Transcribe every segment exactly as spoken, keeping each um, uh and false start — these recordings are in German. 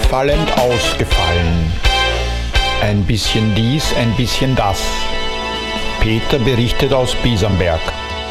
ausfallend ausgefallen. Ein bisschen dies, ein bisschen das. Peter berichtet aus Biesenberg.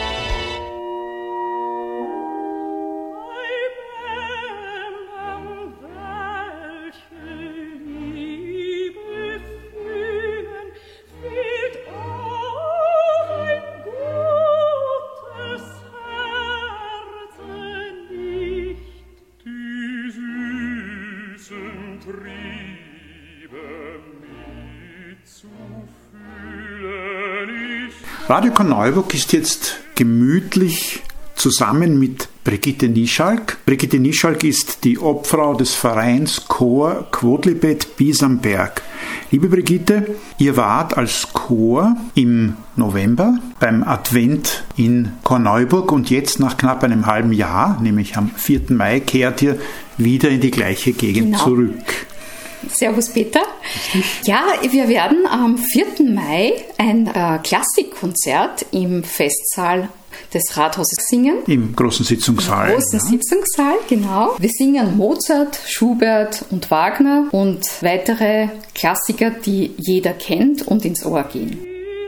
Radio Korneuburg ist jetzt gemütlich zusammen mit Brigitte Nischalk. Brigitte Nischalk ist die Obfrau des Vereins Chor Quodlibet Biesenberg. Liebe Brigitte, ihr wart als Chor im November beim Advent in Korneuburg und jetzt nach knapp einem halben Jahr, nämlich am vierten Mai, kehrt ihr wieder in die gleiche Gegend genau. zurück. Servus Peter. Ja, wir werden am vierten Mai ein äh, Klassikkonzert im Festsaal des Rathauses singen. Im großen Sitzungssaal. Im großen ja. Sitzungssaal, genau. Wir singen Mozart, Schubert und Wagner und weitere Klassiker, die jeder kennt und ins Ohr gehen.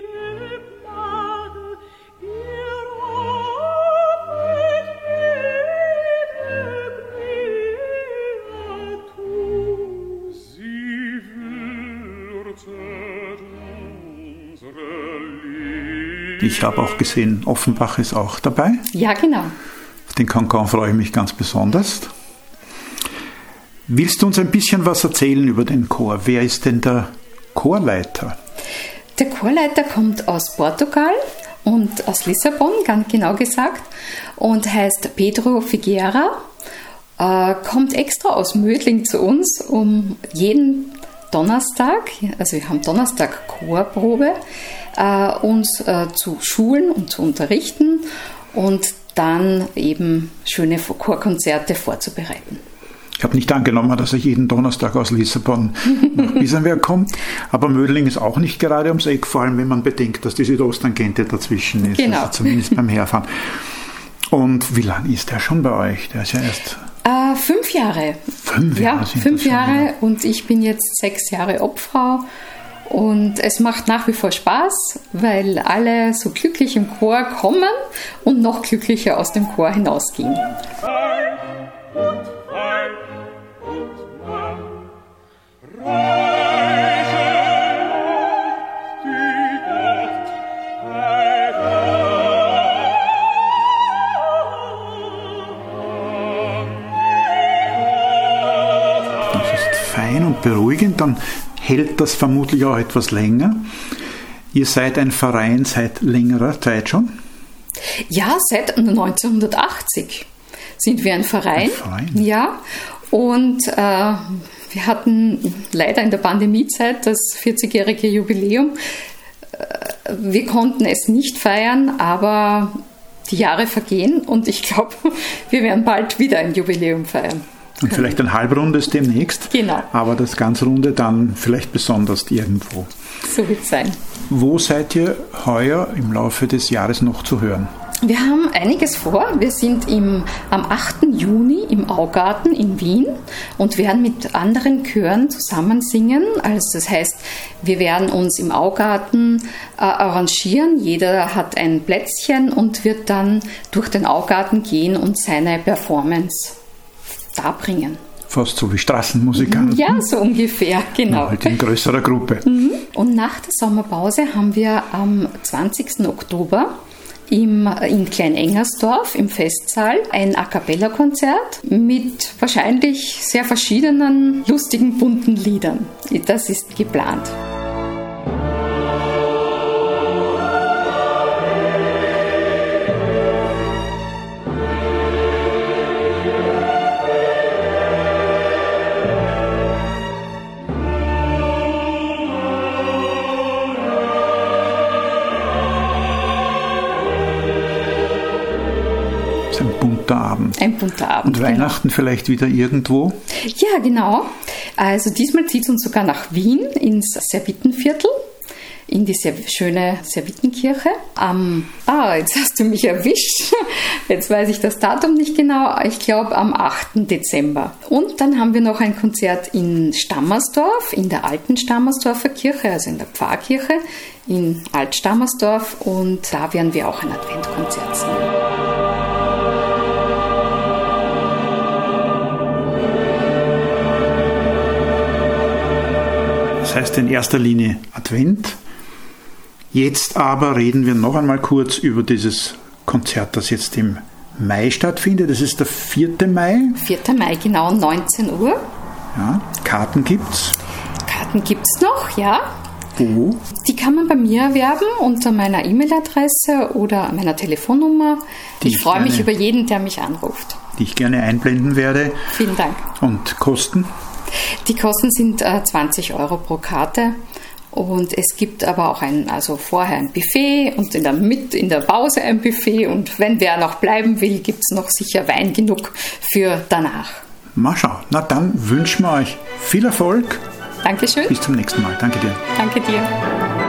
Ich habe auch gesehen, Offenbach ist auch dabei. Ja, genau. Auf den Cancan freue ich mich ganz besonders. Willst du uns ein bisschen was erzählen über den Chor? Wer ist denn der Chorleiter? Der Chorleiter kommt aus Portugal und aus Lissabon, ganz genau gesagt, und heißt Pedro Figueira, äh, kommt extra aus Mödling zu uns, um jeden Donnerstag, also wir haben Donnerstag Chorprobe, äh, uns äh, zu schulen und zu unterrichten und dann eben schöne Chorkonzerte vorzubereiten. Ich habe nicht angenommen, dass er jeden Donnerstag aus Lissabon nach Biesenberg kommt, aber Mödling ist auch nicht gerade ums Eck, vor allem wenn man bedenkt, dass die Südosttangente dazwischen ist, genau. also zumindest beim Herfahren. Und wie lange ist der schon bei euch? Der ist ja erst... Äh, fünf Jahre. Fünf Jahre? Ja, fünf Jahre und ich bin jetzt sechs Jahre Obfrau und es macht nach wie vor Spaß, weil alle so glücklich im Chor kommen und noch glücklicher aus dem Chor hinausgehen. Und beruhigend, dann hält das vermutlich auch etwas länger. Ihr seid ein Verein seit längerer Zeit schon? Ja, seit neunzehnhundertachtzig sind wir ein Verein. Ein Verein? Ja, und äh, wir hatten leider in der Pandemiezeit das vierzigjährige Jubiläum. Wir konnten es nicht feiern, aber die Jahre vergehen und ich glaube, wir werden bald wieder ein Jubiläum feiern. Und vielleicht ein halbrundes demnächst. Genau. Aber das ganz runde dann vielleicht besonders irgendwo. So wird es sein. Wo seid ihr heuer im Laufe des Jahres noch zu hören? Wir haben einiges vor. Wir sind im, am achten Juni im Augarten in Wien und werden mit anderen Chören zusammen singen. Also das heißt, wir werden uns im Augarten äh, arrangieren. Jeder hat ein Plätzchen und wird dann durch den Augarten gehen und seine Performance darbringen. Fast so wie Straßenmusikanten. Ja, so ungefähr, genau. Halt in größerer Gruppe. Und nach der Sommerpause haben wir am zwanzigsten Oktober im, in Klein-Engersdorf im Festsaal ein A-Cappella-Konzert mit wahrscheinlich sehr verschiedenen, lustigen, bunten Liedern. Das ist geplant. Ein bunter Abend. Ein bunter Abend. Und Weihnachten genau. Vielleicht wieder irgendwo? Ja, genau. Also diesmal zieht es uns sogar nach Wien, ins Servitenviertel. in die sehr schöne Servitenkirche. Am, ah, jetzt hast du mich erwischt. Jetzt weiß ich das Datum nicht genau. Ich glaube am achten Dezember. Und dann haben wir noch ein Konzert in Stammersdorf, in der alten Stammersdorfer Kirche, also in der Pfarrkirche in Altstammersdorf. Und da werden wir auch ein Adventkonzert singen. Das heißt in erster Linie Advent. Jetzt aber reden wir noch einmal kurz über dieses Konzert, das jetzt im Mai stattfindet. Das ist der vierte Mai. vierter Mai, genau, neunzehn Uhr. Ja, Karten gibt's. Karten gibt's noch, ja. Wo? Die kann man bei mir erwerben unter meiner E-Mail-Adresse oder meiner Telefonnummer. Die ich ich freue mich gerne- über jeden, der mich anruft. Die ich gerne einblenden werde. Vielen Dank. Und Kosten? Die Kosten sind äh, zwanzig Euro pro Karte. Und es gibt aber auch ein, also vorher ein Buffet und in der, mit, in der Pause ein Buffet. Und wenn wer noch bleiben will, gibt es noch sicher Wein genug für danach. Mal schauen. Na dann wünschen wir euch viel Erfolg. Dankeschön. Bis zum nächsten Mal. Danke dir. Danke dir.